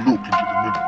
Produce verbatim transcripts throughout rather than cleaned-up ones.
look into the mirror,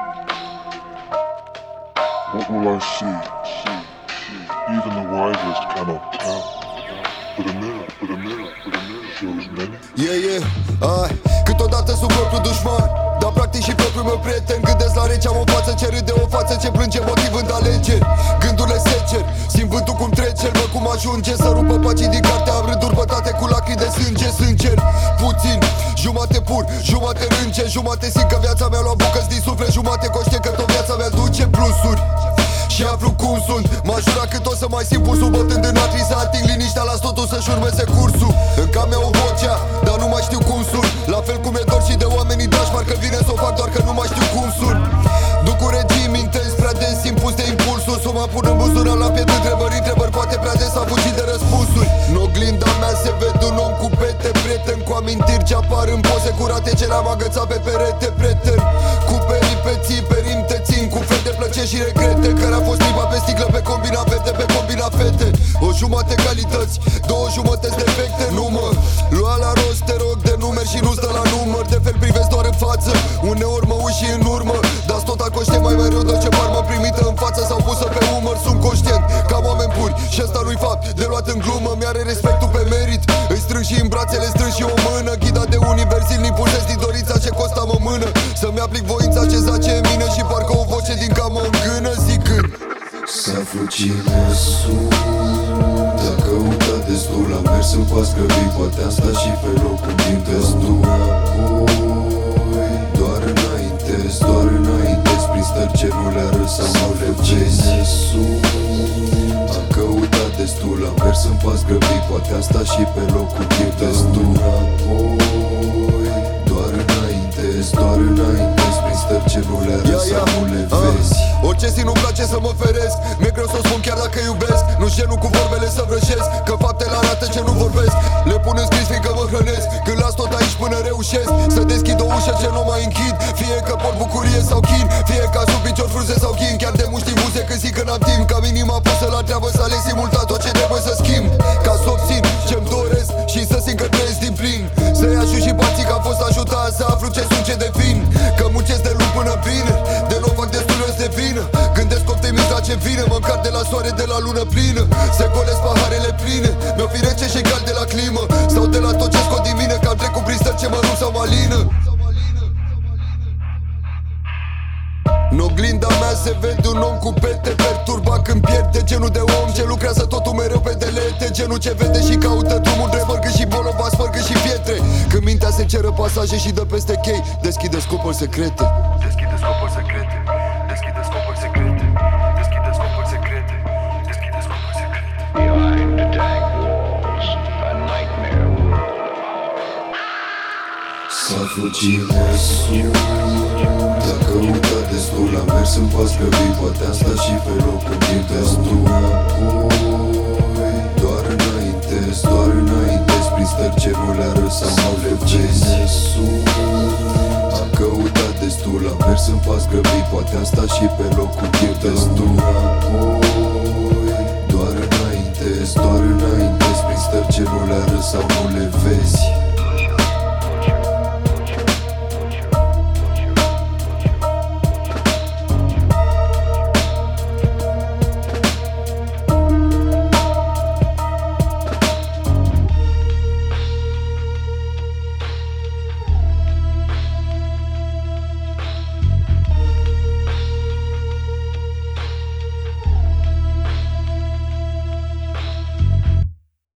what will I see? Even the wisest cannot tell. But a mirror, but a mirror, but a mirror shows many. Yeah, yeah, ai, câteodată sunt propriul dușman, dar practic și propriul meu prieten. Gândesc la rece, am o față ce râde, o față ce plânge, motivând alegeri. Gândurile secer, simt vântul cum trece, văd cum ajunge să rupă pacii din carte. Am rânduri bătate cu lacrimi de sânge, sânger puțin, jumate pur, jumate rânge. Jumate simt că viața mea lua bucăți din suflet, jumate conștient că tot viața mea duce plusuri. Și aflu cum sunt, m-a jurat cât o să mai simt pulsul, bătând în atrii să ating liniștea, las totul să-și urmeze cursul. În cap mi-au vocea, dar nu mai știu cum sunt. La fel cum e dor și de oamenii dragi, parcă vine să o fac doar că nu mai știu cum sunt. Duc un regim intens, prea dens, impus de impulsul. Să mă pun în buzunar la piept întrebări, întrebări, poate prea des am fugit de răspunsuri. În oglinda mea se vede un om cu pete, prieten, cu amintiri ce apar în poze curate ce le-am agățat pe perete, prieten. Cu peripeții, perimte țin, cu fete, plăceri și regrete, care a fost clipa pe sticlă, pe combina fete, pe combina fete. O jumătate calități, două jumătăți defecte. Nu mă lua la rost, te rog, de numeri și nu stă la număr. De fel privesc doar în față, uneori mă uși în urmă. Dar tot conștient mai mereu de ce parmă primită în față sau pusă pe umăr. Sunt conștient că am oameni puri și ăsta nu-i fapt de luat în glumă. Mi-are respectul pe merit, îi strâng și în brațe, le strâng și o mână. Ghidat de univers, zilnic pulsez din dorința ce costă mă mână. Să-mi aplic voința ce zace în mine și parcă o voce din cam o îngână zicând: să aflu cine sunt. Dacă căutat destul, am mers în pas grăbit, poate am stat și pe locul din destul. Apoi, doar înainte, doar înainte, prin stări ce nu le arăt sau nu le vezi. Am căutat destul, am mers în pas grăbit, poate am stat și pe locul din destul. Apoi, doar înainte, doar înainte, prin stări ce nu le arăt sau nu le vezi. Orice zi nu-mi place să mă feresc, mi-e greu să spun chiar dacă iubesc. Nu știu cu vorbele să vrăjesc, că faptele arată ce nu vorbesc. Le pun în scris fiindcă mă hrănesc, când las tot aici până reușesc să deschid o ușă ce nu mai închid. Fie că port bucurie sau chin, fie ca sub picior frunze sau chin. Chiar de muști buze când zic că n-am timp, ca minima pusă la treabă să aleg simultan tot ce trebuie să schimb. Ca să obțin ce-mi doresc și să simt că trăiesc din plin. Să-i ajut și parții că am fost ajutat să aflu ce sunt, ce devin. Că muncesc de luni până bine, de nou fac destul eu de vină. Gândesc optimist la ce vine, mă încarc de la soare, de la lună plină. Se golesc paharele pline, mi-o fi rece și cald de la climă. Sau de la tot ce scot din mine, că am trecut prin stări ce mă rup sau malină. În oglinda mea se vede un om cu pete, perturbat când pierde. Genul de om ce lucrează totul mereu pe delete. Genul ce vede și caută drumul drept, mărgât și bolova, spărgât și pietre. Când mintea se ceră pasaje și dă peste chei, deschide scopuri secrete. Deschide scopuri secrete. Deschide scopuri secrete. Deschide scopuri secrete. Deschide scopuri secrete. Behind the dank walls, a nightmare world. Să aflu cine sunt. Dacă căutat destul, am mers în pas grăbit, poate am stat și pe locul din destul. Apoi, doar înainte, doar înainte, prin stări ce nu le arăt sau nu le vezi. Am căutat destul, am mers în pas grăbit, poate am stat și pe locul din destul. Apoi, doar înainte, doar înainte, prin stări ce nu le arăt sau nu le vezi.